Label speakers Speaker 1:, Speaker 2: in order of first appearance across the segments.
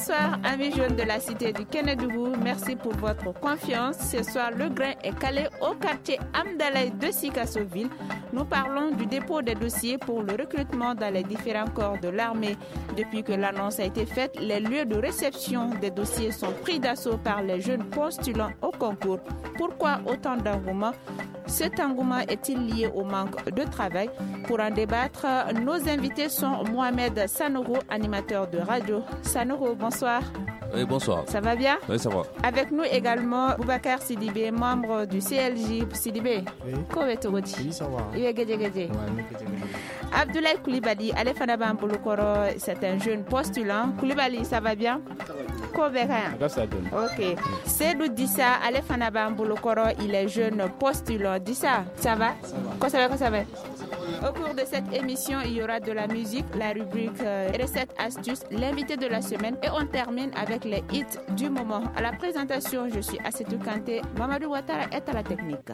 Speaker 1: Bonsoir, amis jeunes de la cité du Kénédougou. Merci pour votre confiance. Ce soir, le grain est calé au quartier Amdalaï de Sikassoville. Nous parlons du dépôt des dossiers pour le recrutement dans les différents corps de l'armée. Depuis que l'annonce a été faite, les lieux de réception des dossiers sont pris d'assaut par les jeunes postulants au concours. Pourquoi autant d'engouement? Cet engouement est-il lié au manque de travail? Pour en débattre, nos invités sont Mohamed Sanogo, animateur de radio. Sanogo, bonsoir.
Speaker 2: Oui, bonsoir.
Speaker 1: Ça va bien?
Speaker 2: Oui, ça va.
Speaker 1: Avec nous également Boubacar Sidibé, membre du CLJ. Sidibé,
Speaker 3: oui.
Speaker 1: Comment est-ce que
Speaker 3: Oui, ça va.
Speaker 1: Abdoulaye Koulibaly, Alefanaban Bouloukoro, c'est un jeune postulant. Koulibaly, ça va bien? Ça va bien. Ok. Seydou Dissa, Alefanaban Bouloukoro, il est jeune postulant. Dissa, ça va? Ça va. Au cours de cette émission, il y aura de la musique, la rubrique recettes astuces, l'invité de la semaine et on termine avec les hits du moment. À la présentation, je suis Assetou Kanté, Mamadou Ouattara est à la technique.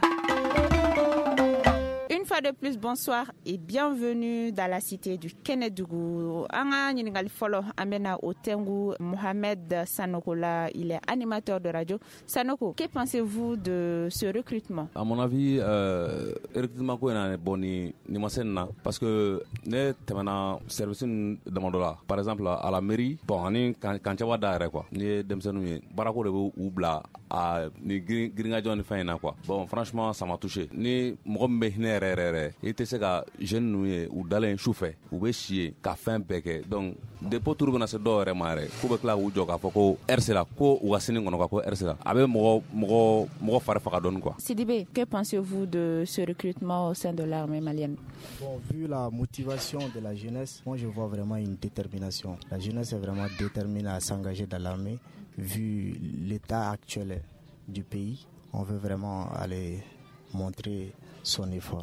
Speaker 1: Une fois de plus, bonsoir et bienvenue dans la cité du Kénédougou. Anga Nyiningali Folo Amena Otengu, Mohamed Sanogo, il est animateur de radio. Sanogo, que pensez-vous de ce recrutement?
Speaker 2: À mon avis, recrutement est bon ni masenna parce que ne temana service demandola. Par exemple à la mairie, bon ani quand tu vas d'ailleurs quoi. Ni demsenu barako de ou bla à ni gringa John Fayna quoi. Bon franchement ça m'a touché. Ni mogombe rere il te se ka jeune nouye ou dalen choufe ou be chier ka fin beke donc dépôt tour na se do re mare ko be kla u joka foko RC la ko ou asini ngono ko RC la abe mogo fare faka don quoi.
Speaker 1: Sidibé, que pensez-vous de ce recrutement au sein de l'armée malienne?
Speaker 3: Bon, vu la motivation de la jeunesse, moi je vois vraiment une détermination. La jeunesse est vraiment déterminée à s'engager dans l'armée. Vu l'état actuel du pays, on veut vraiment aller montrer son effort.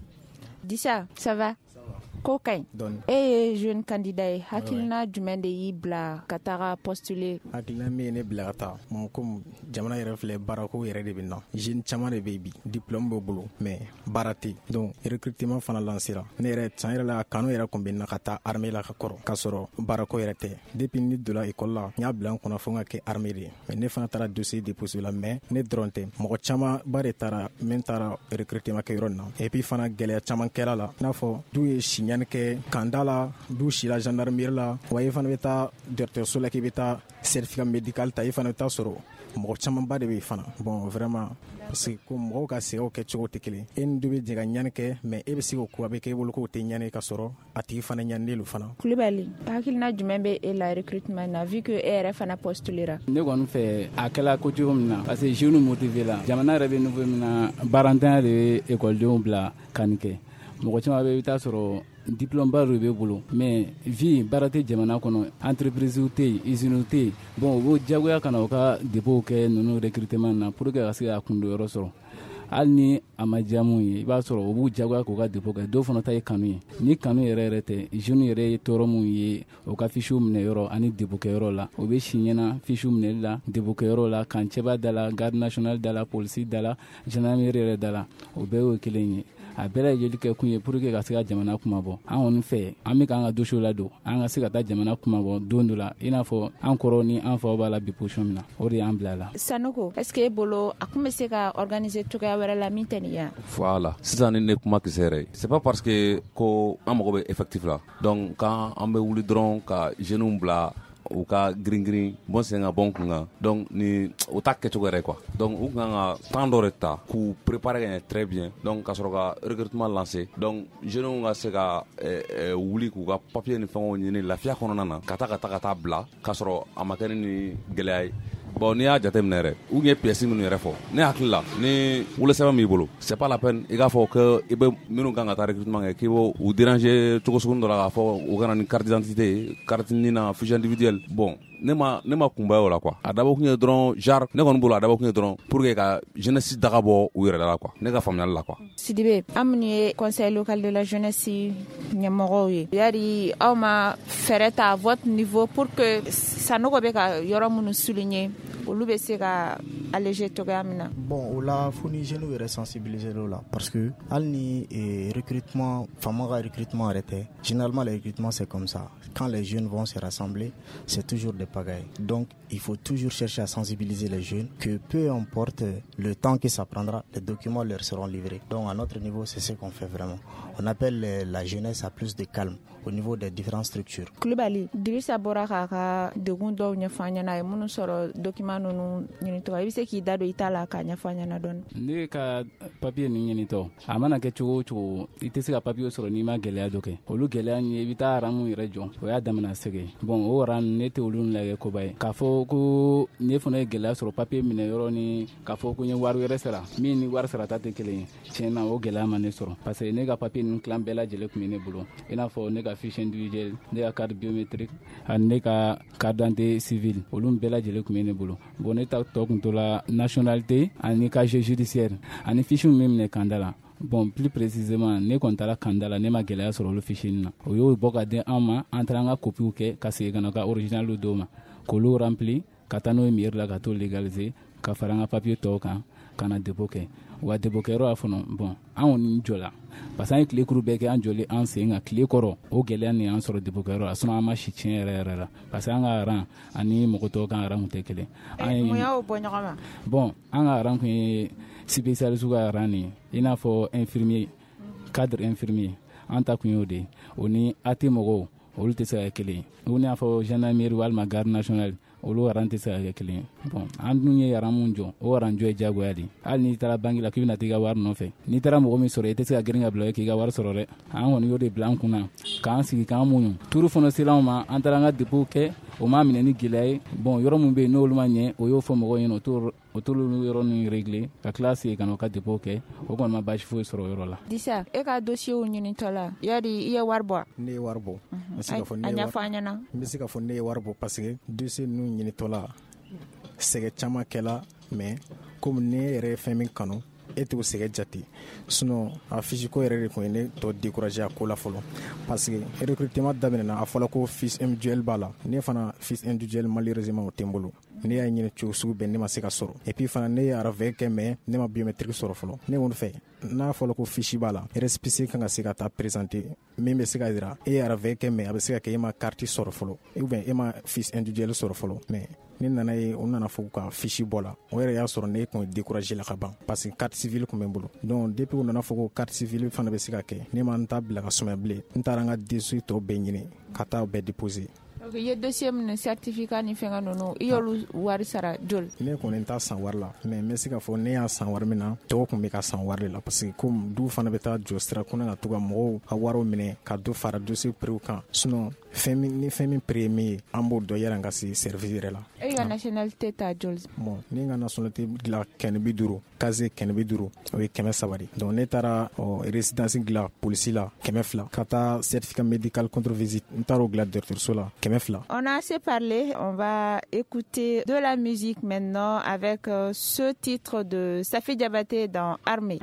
Speaker 1: Dissa, ça va? Kokain. Jeune candidat, hakilina jumɛn de y'i bila ka taga postuler?
Speaker 4: Hakilina min ye ne bila ka taa mon comme jamana yɛrɛ filɛ baarako yɛrɛ de bɛ na jeune caman de bɛ bi diplôme b'o bolo mais baara tɛ donc recrutement fana lancera ne yɛrɛ san yɛrɛ la kanu yɛrɛ kun bɛ na ka taa armée la ka kɔrɔ k'a sɔrɔ baarako yɛrɛ tɛ depuis ne donna école la n y'a bila n kɔnɔ fo n ka kɛ armée de ye mais ne fana taara dossier déposer la mais ne dɔrɔn tɛ mɔgɔ caman ba de taara min taara recrutement kɛ yɔrɔ in na et puis fana gɛlɛya caman kɛra la i n'a fɔ du ye siɲani kɛ kanda la du si la gendarmerie la wa i fana bɛ taa dɔgɔtɔrɔso la k'i bɛ taa certificat médical ta i fana bɛ taa sɔrɔ mɔgɔ caman ba de bɛ fana bon vraiment parce que ko mɔgɔw ka sɛgɛw kɛ cogo tɛ kelen e ni dɔ bɛ jɛ ka ɲani kɛ mais e bɛ se k'o ko a bɛ kɛ e bolo k'o tɛ ɲani ka sɔrɔ a tigi fana ɲanilen don fana.
Speaker 1: Kulibali, hakilina jumɛn bɛ e la recrutement na vu que e yɛrɛ fana postulera?
Speaker 5: Ne kɔni fɛ a kɛla ko cogo min na parce que jeunes motivé la jamana yɛrɛ bɛ niveau min na baarantanya de ye ekɔlidenw bila ka nin kɛ mɔgɔ caman bɛ i bɛ taa sɔrɔ diplôme ba de bɛ bolo mais vie baara tɛ jamana kɔnɔ entreprise tɛ yen usine tɛ yen bon o b'o diyagoya ka na o ka dépôt kɛ ninnu recrutement na pour que ka se ka kundonyɔrɔ sɔrɔ hali ni a ma diya mun ye i b'a sɔrɔ o b'u diyagoya k'o ka dépôt kɛ dɔw fana ta ye kanu ye ni kanu yɛrɛ tɛ jeune yɛrɛ ye tɔɔrɔ mun ye o ka fichier minɛ yɔrɔ ani dépôt kɛyɔrɔ la o bɛ si ɲɛna fichier minɛli la dépôt kɛyɔrɔ la kancɛba da la garde nationale da la police da la gendarmerie yɛrɛ da la o bɛɛ y'o kelen ye a bɛɛ lajɛlen kɛ kun ye pour que ka se ka jamana kuma bɔ an kɔni fɛ an bɛ k'an ka dossier ladon an ka se ka taa jamana kuma bɔ don dɔ la i n'a fɔ an kɔrɔ ni an faw b'a la bi position min na o de y'an bila la.
Speaker 1: Sanogo, est-ce que e bolo a kun bɛ se ka organiser cogoya wɛrɛ la min tɛ nin ye?
Speaker 2: Voilà sisan ni ne kuma kisɛ yɛrɛ c'est pas parce que ko an mago bɛ effectif la donc quand an bɛ wuli dɔrɔn ka jeunes bila u ka girin bon sen ka bon kunga donc ni o ta kɛcogo yɛrɛ quoi donc u kan ka temps dɔ de ta k'u préparer ka ɲɛ très bien donc ka sɔrɔ ka recrutement lancer donc jeunes ka se ka wuli k'u ka papier ni fɛnw ɲini lafiya kɔnɔna na ka taa bila ka sɔrɔ a ma kɛ ni gɛlɛya ye. Bon n'i y'a jateminɛ yɛrɛ u ye pièce minnu yɛrɛ fɔ ne hakili la ni wolosɛbɛn b'i bolo c'est pas la peine i k'a fɔ que i bɛ minnu kan ka taa recrutement kɛ k'i b'o u déranger cogo sugu dɔ la k'a fɔ u kana ni carte d'identité carte ni na fichier individuel bon ne ma kunbaya o la quoi a dabɔ kun ye dɔrɔn genre ne kɔni bolo a dabɔ kun ye dɔrɔn pour que ka jeunesse daga bɔ u yɛrɛ la quoi ne ka faamuyali la quoi.
Speaker 1: Sidibé, an minnu ye conseil local de la jeunesse ɲɛmɔgɔw ye yari aw ma fɛɛrɛ ta à votre niveau pour que Sanogo bɛ ka yɔrɔ minnu souligner olu bɛ se ka alléger togamina.
Speaker 3: Bon, on l'a fourni jeune et sensibiliser là parce que alni recrutement, famaga recrutement arrêté. Généralement le recrutement c'est comme ça. Quand les jeunes vont se rassembler, c'est toujours des pagailles. Donc il faut toujours chercher à sensibiliser les jeunes que peu importe le temps que ça prendra, les documents leur seront livrés. Donc à notre niveau, c'est ce qu'on fait vraiment. On appelle la jeunesse à plus de calme au niveau des différentes structures.
Speaker 1: Kulibali, Dirisa Boraka ka degun dɔw ɲɛfɔ ɲɛna ye minnu sɔrɔ document ninnu ɲinitɔ i bɛ se k'i da don i ta la k'a ɲɛfɔ ɲɛna dɔɔni.
Speaker 5: Ne ka papier ninnu ɲinitɔ a mana kɛ cogo o cogo i tɛ se ka papier sɔrɔ n'i ma gɛlɛya dɔ kɛ olu gɛlɛya ni i bɛ taa aramu yɛrɛ jɔ o y'a damana sɛgɛ bon o ara ne tɛ olu lajɛ koba ye k'a fɔ ko ne fana ye gɛlɛya sɔrɔ papier minɛ yɔrɔ ni k'a fɔ ko n ye wari wɛrɛ sara min ni wari sarata tɛ kelen ye tiɲɛna o gɛlɛya ma ne sɔrɔ parce que ne ka papier ninnu tilan bɛɛ lajɛlen tun bɛ ne bolo i n'a fɔ ne ka fiche individuelle ne ka carte biométrique ani ne ka carte d'identité civile olu bɛɛ lajɛlen tun bɛ ne bolo bon ne ta tɔ kun to la nationalité ani casier judiciaire ani fiche min bɛ minɛ kanda la bon plus précisément ne kɔni taara kanda la ne ma gɛlɛya sɔrɔ olu fiche na o y'o bɔ ka di an ma an taara an ka copies kɛ ka segin ka na ka original d'o ma k'olu rempli ka taa n'o ye mairie la ka t'o légaliser ka fara an ka papier tɔw kan ka na dépôt kɛ wa dépôt kɛyɔrɔ y'a fɔ bon an kɔni jɔla parce que an ye tile kuru bɛɛ kɛ an jɔlen an sen kan tile kɔrɔ o gɛlɛya nin an sɔrɔ dépôt kɛyɔrɔ la sinon an ma si tiɲɛ yɛrɛ yɛrɛ la parce que an ka rang ani mɔgɔ tɔw ka rang tun tɛ kelen.
Speaker 1: Mun y'o bɔ ɲɔgɔn ma?
Speaker 5: Bon an ka rang kun ye spécialiste ka rang nin i n'a fɔ infirmier cadre infirmier an ta kun y'o de o ni AT mɔgɔw olu tɛ se ka kɛ kelen ye o ni y'a fɔ gendarmerie walima garde nationale olu aran tɛ se ka kɛ kelen ye bon an dun ye aran mun jɔ o aran jɔ ye diyagoya de hali n'i taara banque la k'i bɛna t'i ka wari nɔfɛ n'i taara mɔgɔ min sɔrɔ i tɛ se ka girin ka bila k'i ka wari sɔrɔ dɛ an kɔni y'o de bila an kunna k'an sigi k'an muɲu tuuru fana sera an ma an taara an ka dépôt kɛ o m'a minɛ ni gɛlɛya ye bon yɔrɔ min bɛ yen n'olu ma ɲɛ o y'o fɔ mɔgɔw ɲɛna o t'olu yɔrɔ ninnu régler ka tila segin ka na o ka dépôt kɛ o kɔni ma baasi foyi sɔrɔ o yɔrɔ la.
Speaker 1: Disa e ka dossier ɲinitɔ la yari i ye wari bɔ?
Speaker 4: Ne ye wari bɔ.
Speaker 1: A ɲɛfɔ an ɲɛna.
Speaker 4: N bɛ se ka fɔ ne ye wari bɔ parce que dossier ninnu ɲinitɔ la sɛgɛ caman kɛla mais comme ne yɛrɛ ye fɛn min kanu e t'o sɛgɛ jate sinon a fiche ko yɛrɛ de kun ye ne tɔ décourager a ko la fɔlɔ parce que recrutement daminɛna a fɔla ko fiche individuelle b'a la ne fana fiche individuelle malheureusement o tɛ n bolo ne y'a ɲini cogo sugu bɛɛ ne ma se ka sɔrɔ et puis fana ne ye RV kɛ mais ne ma biométrique sɔrɔ fɔlɔ ne kɔni fɛ n'a fɔla ko fiche b'a la récépissé kan ka se ka taa présenter min bɛ se ka jira e ye RV kɛ mais a bɛ se ka kɛ e ma carte sɔrɔ fɔlɔ ou bien e ma fiche individuelle sɔrɔ fɔlɔ mais ne nana ye o nana fɔ ka fiche bɔ la o yɛrɛ y'a sɔrɔ ne kun décourager la ka ban parce que carte civile kun bɛ n bolo donc depuis o nana fɔ ko carte civile fana bɛ se ka kɛ ne ma n ta bila ka sumaya bilen n taara n ka dossier tɔ bɛɛ ɲini ka taa bɛɛ déposer.
Speaker 1: Ok, i ye dossier minɛ certificat ni fɛngɛ ninnu i y'olu wari sara joli?
Speaker 4: Ne kɔni t'a san wari la mais n bɛ se ka fɔ ne y'a san wari min na tɔgɔ kun bɛ ka san wari de la parce que comme du fana bɛ taa jɔ sira ko ne ka to ka mɔgɔw ka wariw minɛ ka do fara dossier prix kan sinon ni fɛn min prix ye min ye an b'o dɔn yɛrɛ ka se service yɛrɛ la.
Speaker 1: E ka nationalité ta joli?
Speaker 4: Bon ne ka nationalité dilan 550 casier 550 o ye 300 de donc ne taara résidence dilan polisi la 200 ka taa certificat médical contre visite n taara o dilan dɔgɔtɔrɔso la 200.
Speaker 1: On a assez parlé, on va écouter de la musique maintenant avec ce titre de Safi Diabaté dans Armée.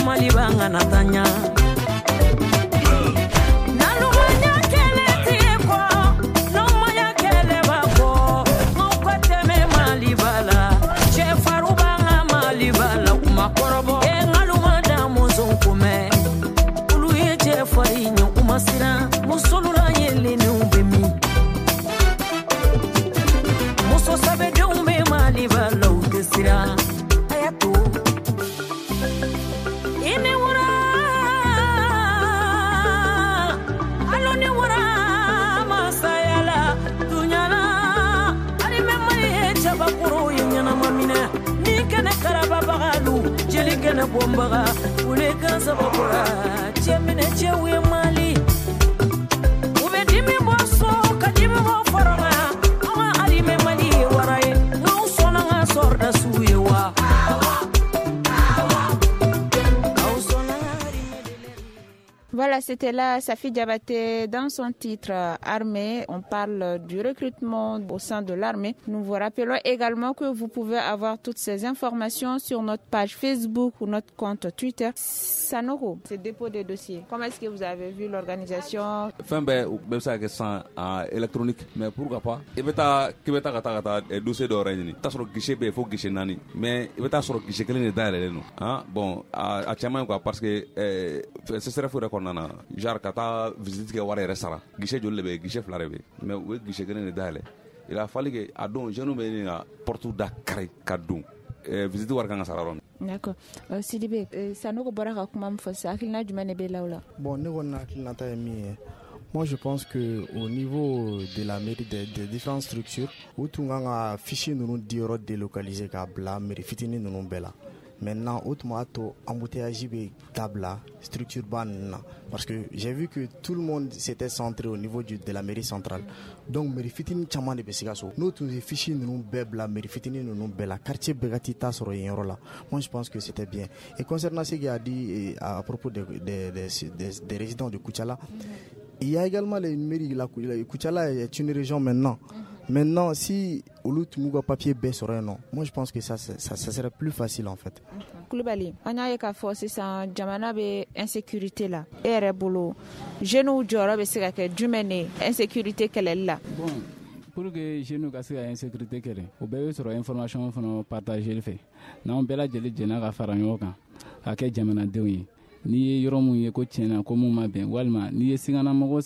Speaker 6: malibanga natanya nalumanya keleti ko no maya keleba ko ngokoteme malibala chefaru banga malibala makorobo ngaluma da muzunkume uluye chefari nyo umasira musolura yele ne ubemi muso sabe de umbe malibala ukesira ayato ine wura alone wura masayala dunyala ari memari chabakuru yenyana mamina nikene karaba bagalu jeli kene bombaga ule kansa bakura chemine chewe mali ubedimi boso kadimi bo foroma ama ari memali waraye no sona nga sorda suyewa.
Speaker 1: Voilà, c'était là Safi Diabaté dans son titre Armée. On parle du recrutement au sein de l'armée. Nous vous rappelons également que vous pouvez avoir toutes ces informations sur notre page Facebook ou notre compte Twitter. Sanoko, c'est dépôt des dossiers. Comment est-ce que vous avez vu l'organisation?
Speaker 2: Fin ça que sans électronique, mais pourquoi pas? Il va ta dossier d'origine. T'as sur guichet il faut guichet nani, mais il va ta sur guichet que les dalles nous. Hein, bon, à Tchama quoi, parce que ce serait fou qu'on a genre kata visite que wara restara guichet jolle be guichet flarebe mais we guichet que les dalles. Il a fallu que à don je nous mets à porte Dakar kadou visite war kan sararon.
Speaker 1: D'accord. Sidibé, Sanoko Boraka kuma mfosa akilina jumane be laula.
Speaker 3: Bon, ne on a akilina ta mi. Moi, je pense que au niveau de la mairie des différentes structures, où tout le monde a fiché nous dire délocaliser kabla, mairie fitini nous bella. Maintenant, autrement, embouteillage tabla, structure ban, parce que j'ai vu que tout le monde s'était centré au niveau de la mairie centrale. Donc, mairie fitini chaman de besigaso. Nous, tous les fichiers nous bebla, mairie fitini nous bella, quartier begatita sur là. Moi, je pense que c'était bien. Et concernant ce qu'il a dit à propos des résidents de Koutiala, il y a également une mairie, Koutiala est une région maintenant. Maintenant, si Oulout Mouga papier baisse sur un nom, moi je pense que ça serait plus facile en fait.
Speaker 1: Koulibaly, on a eu qu'à forcer ça, Jamana be insécurité là. Et bolo, genou jora be sega que jumene insécurité qu'elle est là.
Speaker 5: Bon, pour que genou ka sega insécurité qu'elle, au bébé sur information faut partager le fait. Na on bela jeli jena ka faranyo kan, ka ke Jamana dewi. Ni yoro mu ye ko tiena ko mu ma ben walma ni singana mogo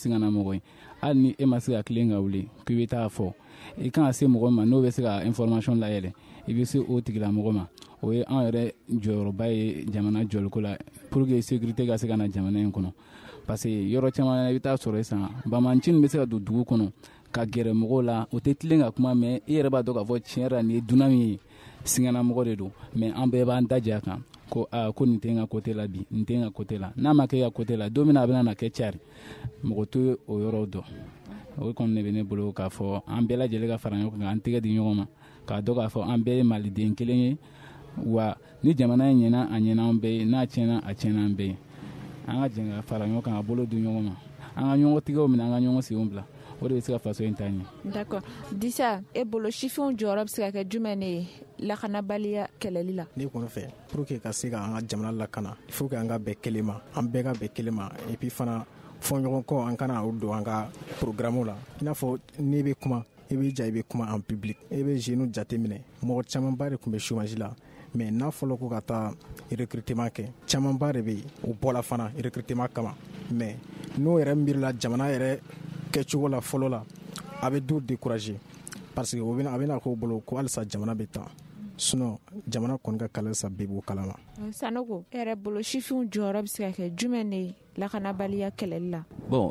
Speaker 5: al ni e ma sega klenga wuli ku beta fo. Et quand c'est mon roman, nous avons information là, et bien sûr, au tigla moroma, oui, en vrai, Joroba et Jamana Jolkola, pour que sécurité gasse à Jamana incono. Parce que Yorochama est sur ça, Bamanchin Messa du Dukono, Kagere Mogola, au Tetling à Kuma, mais Ereba Doga Vochera, ni Dunami, Singana Mogoredo, mais en Beba Dajaka, ko Nitenga côté la bi, Nitenga côté là, Namake à côté là, Domina Bana Ketchari, Mogoto au Yorodo. O kon ne bene bolo ka fo an bela jele ka faranyo ka an tege di nyoma ka do ka fo an be maliden kelen wa ni jamana nyena anyena on be na chena a chena be an ga jenga faranyo ka bolo du nyoma an ga nyongo tigo mina an ga nyongo si umbla o de sika faso intani.
Speaker 1: D'accord. Disa e bolo chifon jorob sika ka jumene la kana balia kelelila
Speaker 4: ni kono fe pour que ka sika an ga jamana la kana il faut que an ga be kelema an be ga be kelema et puis fana Fonko en Cana ou Douanga programme là. Il a faut Nebe Kuma, Ebe Jaibe Kuma en public, Ebe Genou Jatemine, Mort Chamambare comme chômage là. Mais n'a fallu qu'on ata recrutement que Chamambare be ou Pola Fana recrutement kama. Mais nous erembir la Jamana ere Kechugo la follow là avec d'où découragé parce que on avait la ko bolo ko alsa Jamana beta. Sinon Jamana konga kala sa bebo kalama.
Speaker 1: Sanoko ere bolo chifun jorob sika ke jumene la kana balia kelella.
Speaker 2: Bon,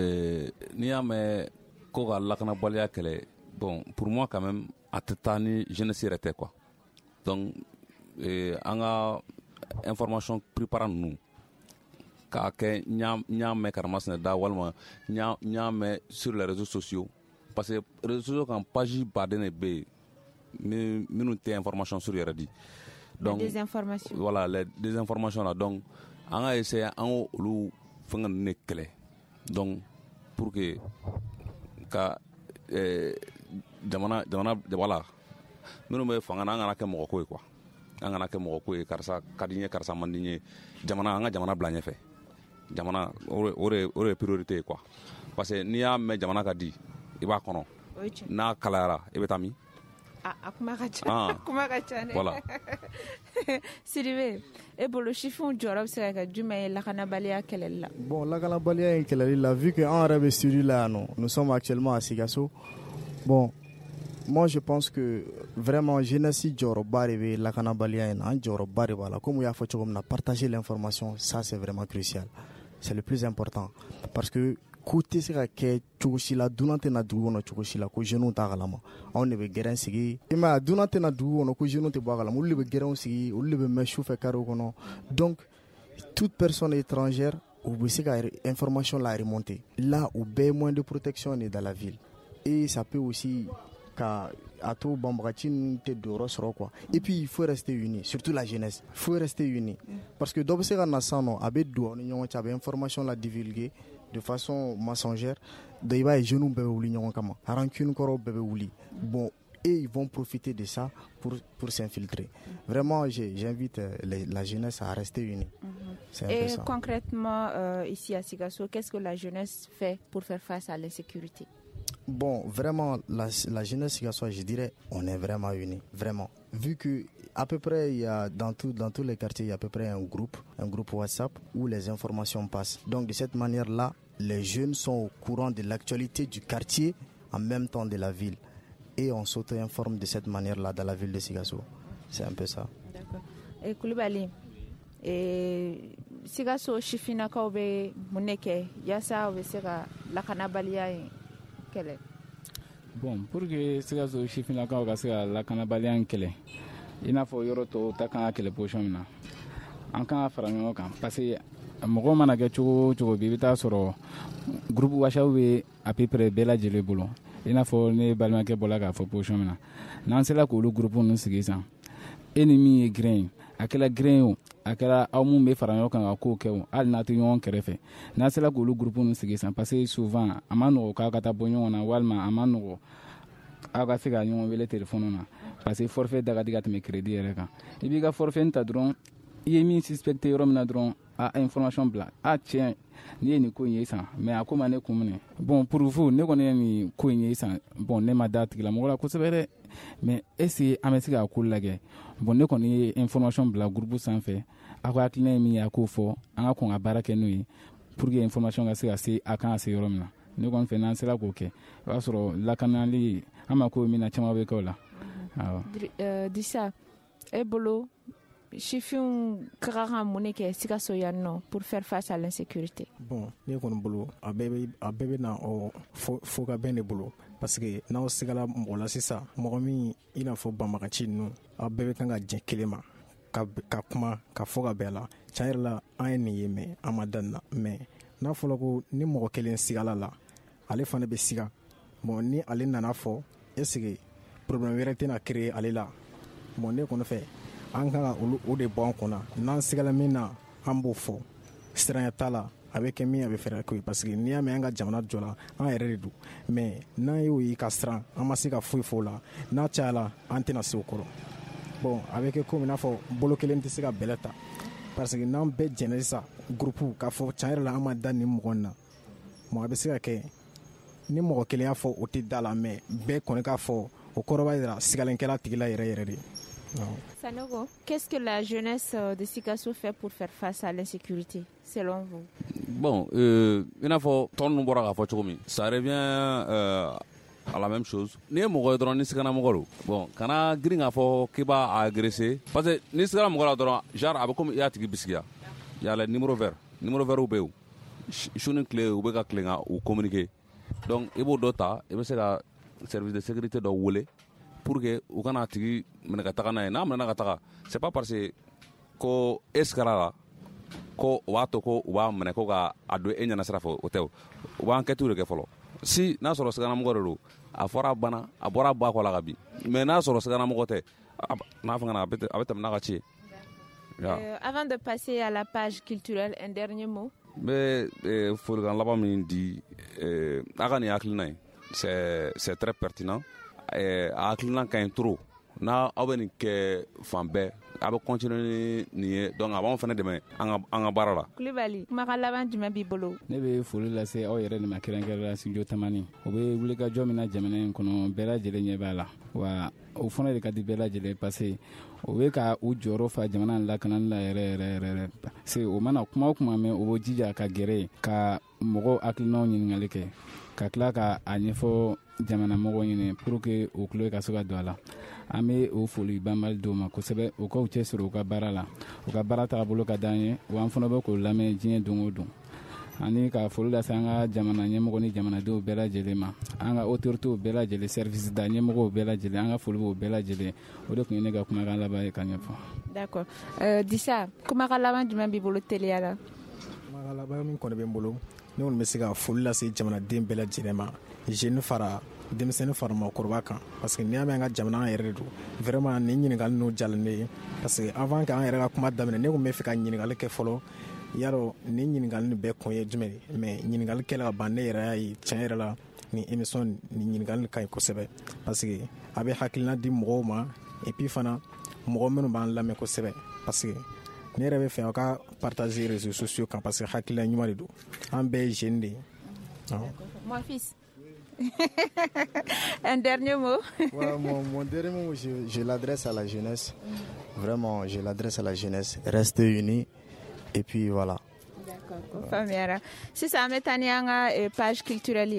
Speaker 2: ni a mais quoi la kana balia kele. Bon, pour moi quand même à tetani je ne sais pas quoi. Donc on a information préparant nous. Ka ke nyam karamas ne da walma nyam sur les réseaux sociaux parce que les réseaux sociaux quand page badene be nous té information sur yéradi. Donc
Speaker 1: des informations.
Speaker 2: Voilà, les désinformations là. Donc on a essayé en lu fanga ne clé. Donc pour que ka jamana voilà. Nous me fanga na ngana ke moko quoi. an kana kɛ mɔgɔ ko ye karisa ka di n ye karisa man di n ye jamana an ka jamana bila ɲɛfɛ jamana o de ye priorité ye quoi parce que n'i y'a mɛn jamana ka di i b'a kɔnɔ n'a kalayara i bɛ taa min
Speaker 1: a kuma ka ca kuma ka ca ne
Speaker 2: voilà
Speaker 1: Sidibe e bolo chiffon jɔyɔrɔ bɛ se ka kɛ jumɛn ye lakanabaliya kɛlɛli la
Speaker 3: bon lakanabaliya in kɛlɛli la vu que an yɛrɛ bɛ studio la yan nɔ nous sommes actuellement à Sikasso bon moi je pense que vraiment jeunesse jɔyɔrɔba de bɛ lakanabaliya in na an jɔyɔrɔba de b'a la comme u y'a fɔ cogo min na partager l'information ça c'est vraiment crucial c'est le plus important parce que ko tɛ se ka kɛ cogo si la dunan tɛ na dugu kɔnɔ cogo si la ko jeunes t'a kalama anw de bɛ gɛrɛn sigi i m'a ye dunan tɛ na dugu kɔnɔ ko jeunes tɛ bɔ a kalama olu de bɛ gɛrɛnw sigi olu de bɛ mɛn sufɛ carreau kɔnɔ donc toute personne étrangère u bɛ se ka information la remonter là u bɛɛ ye moyen de protection de dans la ville et ça peut aussi ka a to banbagaci ninnu tɛ dɔyɔrɔ sɔrɔ quoi et puis il faut rester uni surtout la jeunesse il faut rester uni parce que dɔ bɛ se ka na sisan nɔ a bɛ don aw ni ɲɔgɔn cɛ a bɛ information la divulguer de façon mensongère donc i b'a ye jeunes bɛɛ bɛ wuli ɲɔgɔn kama rancune kɔrɔw bɛɛ bɛ wuli bon et ils vont profiter de ça pour s'infiltrer vraiment j'invite la jeunesse à rester unie c'est un peu ça.
Speaker 1: Concrètement ici à Sikasso qu'est-ce que la jeunesse fait pour faire face à l'insécurité?
Speaker 3: Bon, vraiment, la jeunesse Sikasso, je dirais, on est vraiment unis, vraiment. Vu que à peu près, il y a dans tous les quartiers, il y a à peu près un groupe WhatsApp où les informations passent. Donc de cette manière-là, les jeunes sont au courant de l'actualité du quartier en même temps de la ville. Et on s'auto-informe de cette manière-là dans la ville de Sikasso. C'est un peu ça.
Speaker 1: D'accord. Et Koulibaly, Sikasso, Chifinakaw be muneke, yasa be sera lakanabaliya kɛlɛ.
Speaker 5: Bon, pour que Sikasso Chifinakaw ka se ka lakanabaliya kɛlɛ i n'a fɔ yɔrɔ tɔw ta kan ka kɛlɛ position min na an kan ka fara ɲɔgɔn kan parce que mɔgɔ mana kɛ cogo o cogo bi i bɛ taa sɔrɔ groupe WhatsApp bɛ à peu près bɛɛ lajɛlen bolo i n'a fɔ ne balimakɛ bɔla k'a fɔ position min na n'an sera k'olu groupe ninnu sigi sisan e ni min ye grain ye a kɛra grain ye o a kɛra aw mun bɛ fara ɲɔgɔn kan ka kow kɛ o hali n'a tɛ ɲɔgɔn kɛrɛfɛ n'an sera k'olu groupe ninnu sigi sisan parce que souvent a ma nɔgɔ k'aw ka taa bɔ ɲɔgɔn na walima a ma nɔgɔ aw ka se ka ɲɔgɔn wele téléphone na parce que forfait da ka di ka tɛmɛ crédit yɛrɛ kan i b'i ka forfait ta dɔrɔn i ye min suspecté yɔrɔ min na dɔrɔn a information bila a tiɲɛ ne ye nin ko in ye san mais a ko ma ne kun minɛ bon pour vous ne kɔni ye nin ko in ye san bon ne ma da tigilamɔgɔ la kosɛbɛ dɛ mais est ce que an bɛ se k'a ko lajɛ bon ne kɔni ye information bila groupe sanfɛ aw ka hakilina ye min ye a k'o fɔ an ka kɔn ka baara kɛ n'o ye pour que information ka se ka se a kan ka se yɔrɔ min na ne kɔni fɛ n'an sera k'o kɛ o b'a sɔrɔ lakanali an ma ko min na caman bɛ kɛ o la.
Speaker 1: Disa e bolo chiffon ka kan mun kɛ Sikasso yan nɔ pour faire face à l'insécurité?
Speaker 4: Bon ne kɔni bolo a bɛɛ bɛ na fo ka bɛn de bolo parce que n'aw sigala mɔgɔ la sisan mɔgɔ min i n'a fɔ banbagaci ninnu aw bɛɛ bɛ kan ka jɛ kelen ma ka kuma ka fɔ ka bɛn a la tiɲɛ yɛrɛ la an ye nin ye mais an ma da nin na mais n'a fɔra ko ni mɔgɔ kelen sigala la ale fana bɛ siga bon ni ale nana fɔ est ce que problème wɛrɛ tɛna créer ale la bon ne kɔni fɛ an kan ka o de bɔ an kunna n'an sigala min na an b'o fɔ siranya t'a la a bɛ kɛ min a bɛ fɛɛrɛ k'o ye parce que n'i y'a mɛn an ka jamana jɔ la an yɛrɛ de don mais n'an y'o ye ka siran an ma se ka foyi fɔ o la n'a cayala an tɛna se o kɔrɔ bon a bɛ kɛ komi i n'a fɔ bolo kelen tɛ se ka bɛlɛ ta parce que n'an bɛɛ jɛnna sisan groupe k'a fɔ tiɲɛ yɛrɛ la an ma da nin mɔgɔ in na bon a bɛ se ka kɛ ni mɔgɔ kelen y'a fɔ o tɛ da la mais bɛɛ kɔni k'a fɔ o kɔrɔ b'a jira sigalenkɛla tigila yɛrɛ yɛrɛ de.
Speaker 1: Sanogo, qu'est-ce que la jeunesse de Sikasso fait pour faire face à l'insécurité, selon vous?
Speaker 2: Bon, il n'a pas tant de nombreux à faire chocomi. Ça revient à la même chose. Ni mɔgɔ dɔrɔn ni sigana mɔgɔ don. Bon, kana girin k'a fɔ k'i b'a agresser parce que ni sigana mɔgɔ la dɔrɔn genre a bɛ komi i y'a tigi bisigiya. Il y a les numéros verts u bɛ yen su ni tile u bɛ ka tilen ka u communiquer donc i b'o dɔ ta i bɛ se ka service de sécurité dɔ wele pour que u kana tigi minɛ ka taga n'a ye n'a minɛna ka taga c'est pas parce que ko e sigara la ko o b'a to ko u b'a minɛ ko ka a don e ɲɛna sira fɛ o tɛ o u b'a enquête de kɛ fɔlɔ si n'a sɔrɔ siganamɔgɔ de don a fɔra a banna a bɔra a ba kɔ la ka bin mais n'a sɔrɔ siganamɔgɔ tɛ n'a fɛngɛ na a bɛ tɛmɛ n'a ka ci ye.
Speaker 1: Avant de passer à la page culturelle, un dernier mot.
Speaker 2: Mais folikan laban min di a ka nin hakilina ye c'est très pertinent a hakilina ka ɲi trop n'a aw bɛ nin kɛ fan bɛɛ a bɛ continuer ni nin ye donc a b'anw fana dɛmɛ an ka baara la.
Speaker 1: Kulibali, kumakan laban jumɛn b'i bolo?
Speaker 5: Ne bɛ foli lase aw yɛrɛ de ma kɛrɛnkɛrɛnnenya studio Tamani. O bɛ wuli ka jɔ min na jamana in kɔnɔ bɛɛ lajɛlen ɲɛ b'a la wa o fana de ka di bɛɛ lajɛlen parce que o bɛ ka u jɔyɔrɔ fa jamana in lakanali la yɛrɛ parce que o mana kuma o kuma mɛn o b'o jija ka gɛrɛ ka mɔgɔw hakilinaw ɲininkali kɛ ka tila ka a ɲɛfɔ jamana mɔgɔw ɲini pour que o tulo ka se ka don a la. An bɛ o foli banbali d'o ma kosɛbɛ u k'u cɛsiri u ka baara la u ka baara taabolo ka d'an ye wa an fana bɛ k'o lamɛn diɲɛ don o don ani ka foli lase an ka jamana ɲɛmɔgɔ ni jamanadenw bɛɛ lajɛlen ma an ka autorités bɛɛ lajɛlen service da ɲɛmɔgɔw bɛɛ lajɛlen an ka foli b'o bɛɛ lajɛlen o de tun ye ne ka kumakan laban ye ka ɲɛfɔ.
Speaker 1: D'accord. Disa, kumakan laban jumɛn b'i bolo teliya la?
Speaker 4: Kumakan laban min kɔni bɛ n bolo ne kɔni bɛ se ka foli lase jamanaden bɛɛ lajɛlen ma jeune fara denmisɛnnin fara mɔgɔkɔrɔba kan parce que n'i y'a mɛn an ka jamana yɛrɛ de don vraiment nin ɲininkali n'o diyalen ne ye parce que avant k'an yɛrɛ ka kuma daminɛ ne tun bɛ fɛ ka ɲininkali kɛ fɔlɔ y'a dɔn nin ɲininkali nin bɛɛ kun ye jumɛn ye mais ɲininkali kɛla ka ban ne yɛrɛ y'a ye tiɲɛ yɛrɛ la nin émission nin ɲininkali ka ɲi kosɛbɛ parce que a bɛ hakilina di mɔgɔw ma et puis fana mɔgɔ minnu b'an lamɛn kosɛbɛ parce que ne yɛrɛ bɛ fɛ aw ka partager réseaux sociaux kan parce que hakilina ɲuman de don an bɛɛ ye jeune de ye.
Speaker 1: Mon fils. Un dernier mot.
Speaker 3: Ouais, mon dernier mot, je l'adresse à la jeunesse. Vraiment, je l'adresse à la jeunesse. Restez unis. Et puis voilà.
Speaker 1: D'accord. Si ça met en page culturelle.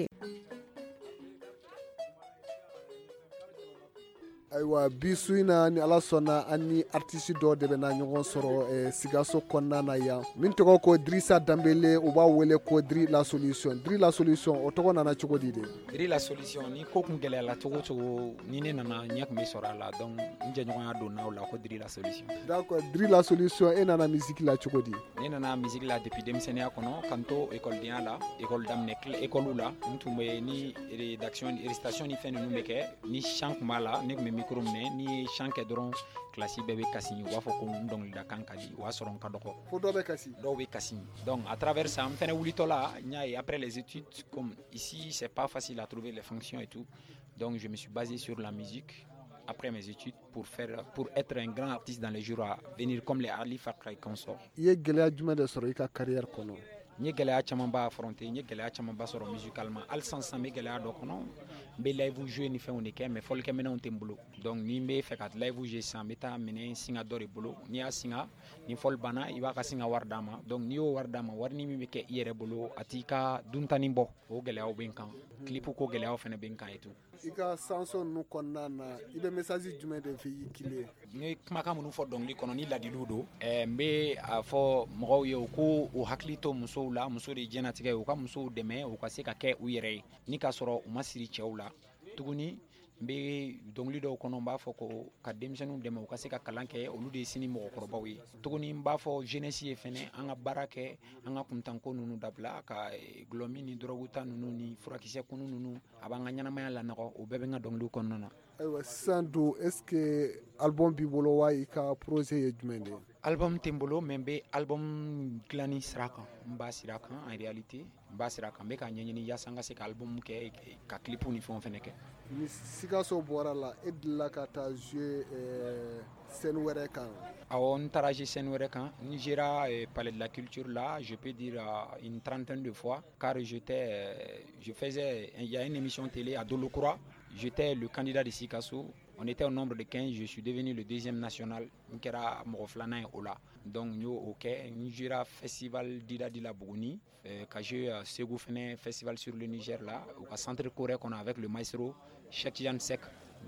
Speaker 7: Ayiwa bi su in na ni ala sɔnna an ni artiste dɔ de bɛna ɲɔgɔn sɔrɔ Sikaso kɔnɔna na yan min tɔgɔ ko Drissa Dambele u b'a wele ko Dri la solution. Dri la solution o tɔgɔ nana cogo di de?
Speaker 8: Dri la solution ni ko kun gɛlɛyala cogo cogo ni ne nana ɲɛ kun bɛ sɔrɔ a la donc n jɛɲɔgɔnya donna o la ko Dri la solution. D'accord.
Speaker 7: Dri la solution e nana musique la cogo di?
Speaker 8: Ne nana musique la depuis denmisɛnniya kɔnɔ kan to écoledenya la école daminɛ école la n tun bɛ ni récitation ni fɛn ninnu bɛ kɛ ni chant kun b'a la ne kun bɛ micro minɛ ni ye chant kɛ dɔrɔn classe bɛɛ bɛ kasi u b'a fɔ ko n dɔnkilidakan ka di o y'a sɔrɔ n ka dɔgɔ.
Speaker 7: Fo dɔw bɛ kasi?
Speaker 8: Dɔw bɛ kasi donc à travers ça n fɛnɛ wulitɔ la n y'a ye après les études comme ici c'est pas facile à trouver les fonctions et tout donc je me suis basé sur la musique après mes études pour être un grand artiste dans les jours à venir comme les Ali Farka et consorts.
Speaker 7: I ye gɛlɛya jumɛn de sɔrɔ i ka carrière kɔnɔ?
Speaker 8: N ye gɛlɛya caman ba affronter n ye gɛlɛya caman ba sɔrɔ musicalement hali sisan n bɛ gɛlɛya dɔ kɔnɔ n bɛ live jouer ni fɛnw de kɛ mais fɔlikɛminɛnw tɛ n bolo donc ni n bɛ fɛ ka live jouer sisan n bɛ taa minɛn singa dɔ de bolo n'i y'a singa ni fɔli banna i b'a ka singa wari d'a ma donc n'i y'o wari d'a ma wari ni min bɛ kɛ i yɛrɛ bolo a t'i ka duntanin bɔ o gɛlɛyaw bɛ n kan clip ko gɛlɛyaw fana bɛ n kan et tout.
Speaker 7: I ka chanson ninnu kɔnɔna na i bɛ message jumɛn de véhiculer?
Speaker 8: N ye kumakan minnu fɔ dɔnkili kɔnɔ ni ladiliw don n bɛ a fɔ mɔgɔw ye u ko u hakili to musow la muso de ye diɲɛnatigɛ ye u ka musow dɛmɛ u ka se ka kɛ u yɛrɛ ye ni k'a sɔrɔ u ma siri cɛw la tuguni n bɛ dɔnkili dɔw kɔnɔ n b'a fɔ ko ka denmisɛnninw dɛmɛ u ka se ka kalan kɛ olu de ye sini mɔgɔkɔrɔbaw ye tuguni n b'a fɔ jeunesse ye fɛnɛ an ka baara kɛ an ka kuntanko ninnu dabila ka gulɔmi ni dɔrɔgu ta ninnu ni furakisɛ kunu ninnu a b'an ka ɲɛnamaya lanɔgɔ o bɛɛ bɛ n ka dɔnkiliw kɔnɔna na.
Speaker 7: Ayiwa sisan dun est ce que album b'i bolo wa i ka projet ye jumɛn de ye?
Speaker 8: Album tɛ n bolo mais n bɛ album dilanni sira kan n b'a sira kan en réalité n b'a sira kan n bɛ k'a ɲɛɲini yaasa n ka se ka album kɛ ka clipw ni fɛnw fɛnɛ kɛ.
Speaker 7: Ni Sikaso bɔra la e delila ka taa jouer scène wɛrɛ kan?
Speaker 8: Awɔ n taara jouer scène wɛrɛ kan n jouera Palais de la Culture là je peux dire une trentaine de fois car je faisais il y a une émission télé à Dolokura. J'étais le candidat de Sikaso. On était au nombre de 15, je suis devenu le deuxième national. Nkera Mogoflana et Ola. Donc, nous, ok, nous jouons festival Dida Dila Bougouni. Quand j'ai Segou Fene festival sur le Niger là, au centre coréen qu'on a avec le maestro Cheikh Jan Sek.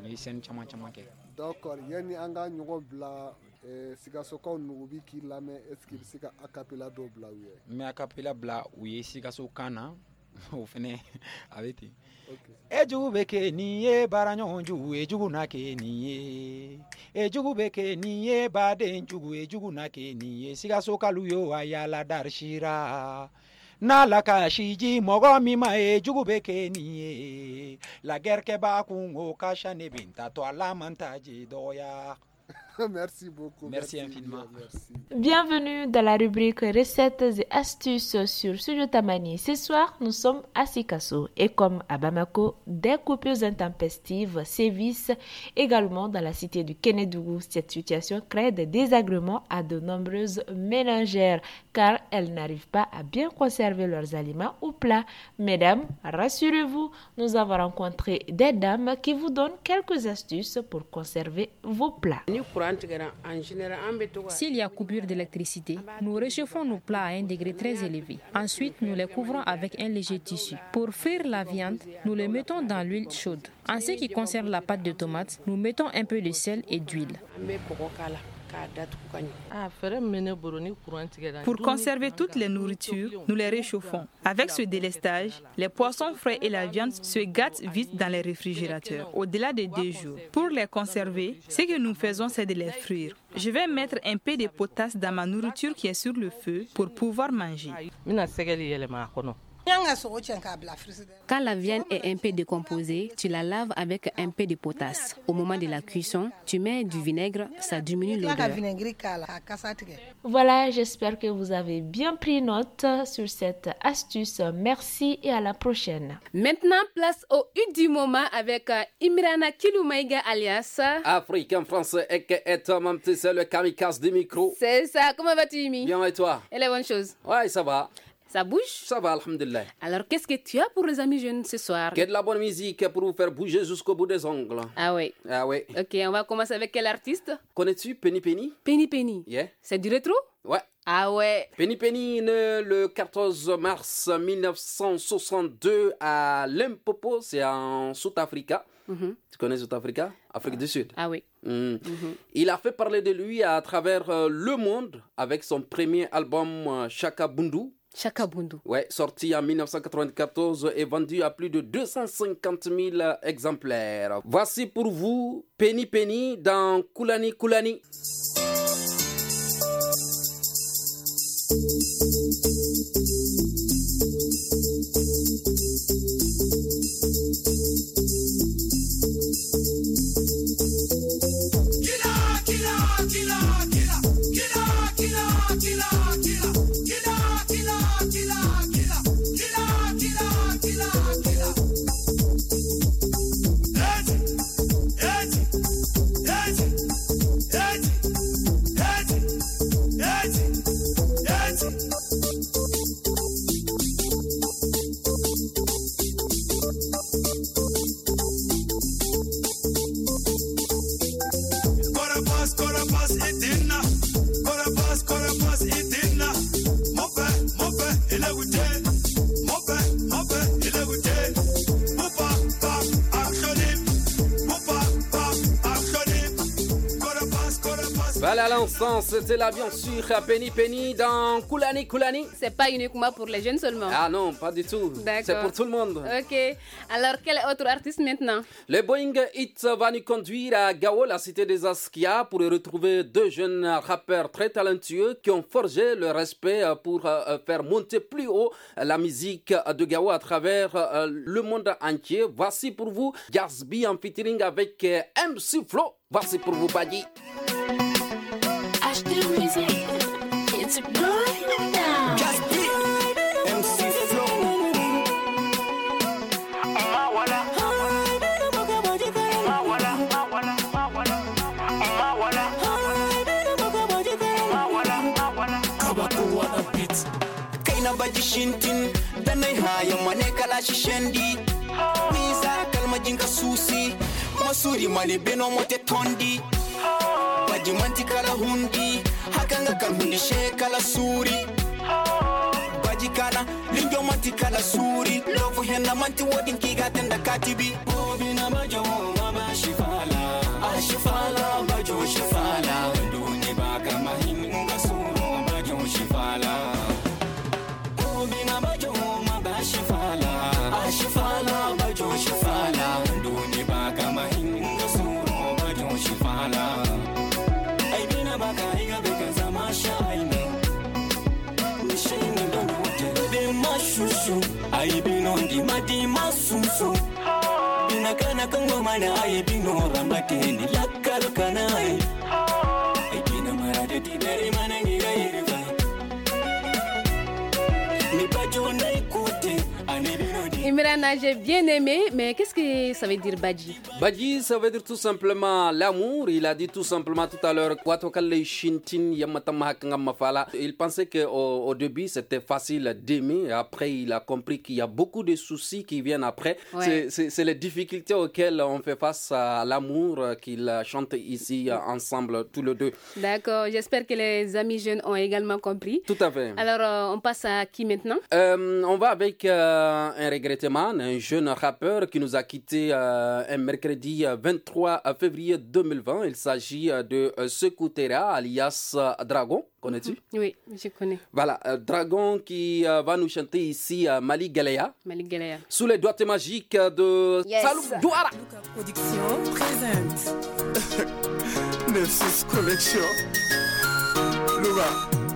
Speaker 7: D'accord, yani anga ñogo bla Sikaso ka nubi ki lame est-ce qu'il sika acapella do bla oui.
Speaker 8: Mais acapella bla oui Sikaso kana. O fɛnɛ a bɛ ten ejugu bɛ kɛ nin ye baaraɲɔgɔn jugu ejugu na kɛ nin ye ejugu bɛ kɛ nin ye baden jugu ejugu na kɛ nin ye Sikaso kalu yo a yala darisira n'ala ka siji mɔgɔ min ma ye jugu bɛ kɛ nin ye la guerre kɛbaa kun o ka ca ne bɛ n ta to ala man ta je dɔgɔya.
Speaker 7: Merci beaucoup.
Speaker 8: Merci infiniment.
Speaker 7: Merci.
Speaker 1: Bienvenue dans la rubrique recettes et astuces sur Studio Tamani. Ce soir, nous sommes à Sikasso et comme à Bamako, des coupures intempestives sévissent également dans la cité du Kénédougou. Cette situation crée des désagréments à de nombreuses ménagères car elles n'arrivent pas à bien conserver leurs aliments ou plats. Mesdames, rassurez-vous, nous avons rencontré des dames qui vous donnent quelques astuces pour conserver vos plats.
Speaker 9: S'il y a coupure d'électricité, nous réchauffons nos plats à un degré très élevé. Ensuite, nous les couvrons avec un léger tissu. Pour frire la viande, nous les mettons dans l'huile chaude. En ce qui concerne la pâte de tomate, nous mettons un peu de sel et d'huile.
Speaker 10: Pour conserver toutes les nourritures, nous les réchauffons. Avec ce délestage, les poissons frais et la viande se gâtent vite dans les réfrigérateurs, au-delà de 2 jours. Pour les conserver, ce que nous faisons, c'est de les frire. Je vais mettre un peu de potasse dans ma nourriture qui est sur le feu pour pouvoir manger.
Speaker 9: Quand la viande est un peu décomposée, tu la laves avec un peu de potasse. Au moment de la cuisson, tu mets du vinaigre, ça diminue l'odeur.
Speaker 1: Voilà, j'espère que vous avez bien pris note sur cette astuce. Merci et à la prochaine.
Speaker 11: Maintenant, place au hit du moment avec Imrana Kiloumaïga alias
Speaker 12: Africain français et mon petit, c'est le kamikaze du micro.
Speaker 11: C'est ça, comment vas-tu, Imi?
Speaker 12: Bien, et toi?
Speaker 11: Et les bonnes choses?
Speaker 12: Ouais, ça va.
Speaker 11: Ça bouge?
Speaker 12: Ça va, alhamdulillah.
Speaker 11: Alors, qu'est-ce que tu as pour les amis jeunes ce soir?
Speaker 12: Que de la bonne musique pour vous faire bouger jusqu'au bout des ongles.
Speaker 11: Ah oui.
Speaker 12: Ah oui.
Speaker 11: Ok, on va commencer avec quel artiste?
Speaker 12: Connais-tu Penny Penny?
Speaker 11: Penny Penny.
Speaker 12: Yeah.
Speaker 11: C'est du rétro?
Speaker 12: Ouais.
Speaker 11: Ah ouais.
Speaker 12: Penny Penny, né le 14 mars 1962 à Limpopo, c'est en Sud-Afrique. Tu connais Sud-Afrique? Afrique du Sud.
Speaker 11: Ah oui.
Speaker 12: Il a fait parler de lui à travers le monde avec son premier album Chaka Bundu.
Speaker 11: Chaka Bundu.
Speaker 12: Ouais, sorti en 1994 et vendu à plus de 250 000 exemplaires. Voici pour vous Penny Penny dans Kulani Kulani. Voilà, à l'instant, c'était là bien sûr Penny Penny dans Kulani Kulani.
Speaker 11: C'est pas uniquement pour les jeunes seulement.
Speaker 12: Ah non, pas du tout.
Speaker 11: D'accord.
Speaker 12: C'est pour tout le monde.
Speaker 11: Ok. Alors, quel autre artiste maintenant?
Speaker 12: Le Boeing Hit va nous conduire à Gao, la cité des Askia, pour y retrouver 2 jeunes rappeurs très talentueux qui ont forgé le respect pour faire monter plus haut la musique de Gao à travers le monde entier. Voici pour vous Jasby en featuring avec MC Flo. Voici pour vous Badi.
Speaker 6: It's going down. Just be MC Flow. Kaina baji shintin danai haya mane kala shishendi. Wiza kalma jinga susi masuri mane beno mote tondi. Bajimanti kala hundi hakanga kamhundi she kala suri baji kala lingo manti kala suri lofu henda manti wodin kiga tenda katibi obina bajo mama shifala ashifala bajo shifala nduni baka mahin ngasuru bajo shifala obina bajo mama shifala ashifala bajo shifala nduni baka mahin ngasuru bajo shifala I been on the mati masusu Bina kana kangwa mana I been on ramateni lakal kanai
Speaker 11: Imrana, j'ai bien aimé, mais qu'est-ce que ça veut dire Badji?
Speaker 12: Badji, ça veut dire tout simplement l'amour. Il a dit tout simplement tout à l'heure. Il pensait qu'au début c'était facile d'aimer. Après, il a compris qu'il y a beaucoup de soucis qui viennent après. Ouais. C'est les difficultés auxquelles on fait face à l'amour qu'il chante ici ensemble, tous les deux.
Speaker 11: D'accord, j'espère que les amis jeunes ont également compris.
Speaker 12: Tout à fait.
Speaker 11: Alors, on passe à qui maintenant?
Speaker 12: On va avec un regrettement, un jeune rappeur qui nous a quitté un mercredi 23 février 2020. Il s'agit de Sékou Terra, alias Dragon. Connais-tu?
Speaker 11: Oui, je connais.
Speaker 12: Voilà, Dragon qui va nous chanter ici Mali Galeya.
Speaker 11: Mali Galeya.
Speaker 12: Sous les doigts magiques de Salou Douara.
Speaker 13: Production présente. Nefsis Collection. Louga.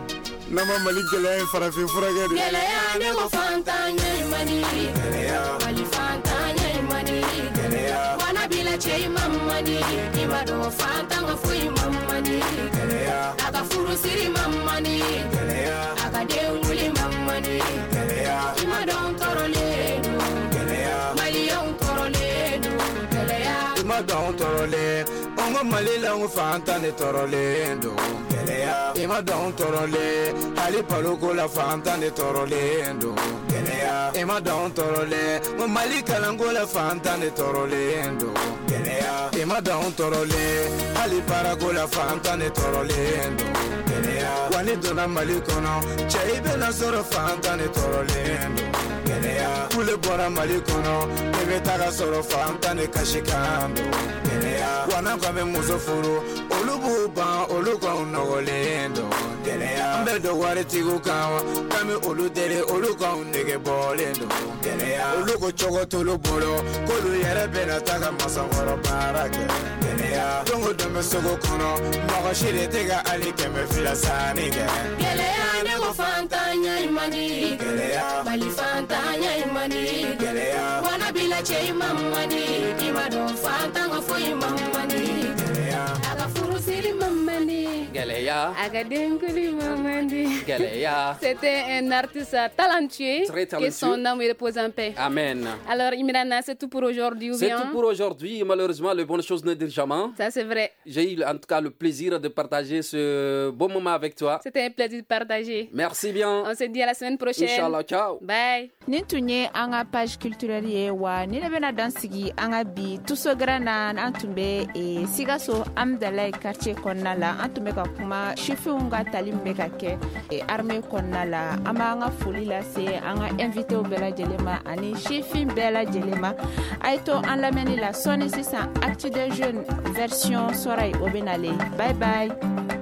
Speaker 13: Nama Mali Galeya farafin furagari.
Speaker 14: Galeya ne ko fantanya mani. Galeya. Mali fantanya mani. Galeya. Wana bila chei mamani. Ibado fantanga fui mamani. Galeya. Aga furu siri mamani. Galeya. Aga deunguli mamani. Galeya. Ima don torole do. Galeya. Mali on torole do. Galeya.
Speaker 13: Ima don torole. Ongo Mali la on fantane torole do. Galeya. Ima don torole. Ali paloko la fantane torole do. Galeya. Ima don torole. Mo Mali kalango la fantane torole do. Galeya. Ima don torole. Ali parago la fantane torole do. Galeya. Wani dona Mali kono. Cheibe na soro fantane torole do. Galeya. Kule bora Mali kono. Nebe taga soro fantane kashikando. Galeya. Wana kwa me muso furu. Olubu ban oluko unogolendo. Galeya. Mbe do wari tigu kawa. Kame olu dere oluko unege bolendo. Galeya. Oluko chogo tulu bolo. Kolu yere bena taga masangoro barake. Galeya. Dongo dome sogo kono. Mogo shire tega ali keme fila sanige.
Speaker 14: Galeya nego fantanya imani. Galeya. Mali fantanya imani. Galeya. Wana bila chei mamani. Imado fantanga fui mamani. Galeya. Aga furu siri mamani.
Speaker 12: Galeya.
Speaker 11: Aga denguli mamani.
Speaker 12: Galeya.
Speaker 11: C'était un artiste talentueux.
Speaker 12: Très talentueux.
Speaker 11: Que son âme repose en paix.
Speaker 12: Amen.
Speaker 11: Alors Imrana, c'est tout pour aujourd'hui ou bien?
Speaker 12: C'est tout pour aujourd'hui. Malheureusement, les bonnes choses ne durent jamais.
Speaker 11: Ça c'est vrai.
Speaker 12: J'ai eu en tout cas le plaisir de partager ce bon moment avec toi.
Speaker 11: C'était un plaisir de partager.
Speaker 12: Merci bien.
Speaker 11: On se dit à la semaine prochaine.
Speaker 12: Inch'Allah, ciao.
Speaker 11: Bye.
Speaker 1: Nintunye anga page culturelle ye wa ni bena dansigi anga bi tuso grana antumbe e sigaso amdalay quartier konnala antumbe ka kuma shifunga talimbe ka ke e armée konnala ama anga foli la se anga invité au bela jelema ani shifin bela jelema aito an lameni la soni sisan acte de jeune version soray obenale. Bye bye.